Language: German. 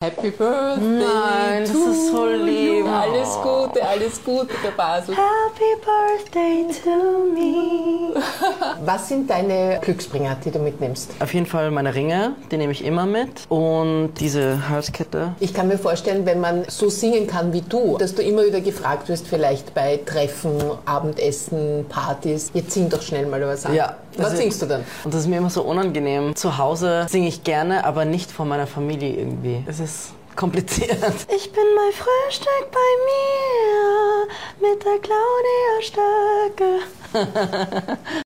Happy Birthday. Nein, das ist so lieb. Alles Gute, der Basel. Happy Birthday to me. Was sind deine Glücksbringer, die du mitnimmst? Auf jeden Fall meine Ringe, die nehme ich immer mit. Und diese Halskette. Ich kann mir vorstellen, wenn man so singen kann wie du, dass du immer wieder gefragt wirst, vielleicht bei Treffen, Abendessen, Partys, jetzt sing doch schnell mal was an. Ja. Was singst du dann? Und das ist mir immer so unangenehm. Zu Hause singe ich gerne, aber nicht vor meiner Familie irgendwie. Es ist kompliziert. Ich bin mein Frühstück bei mir mit der Claudia Stöcke.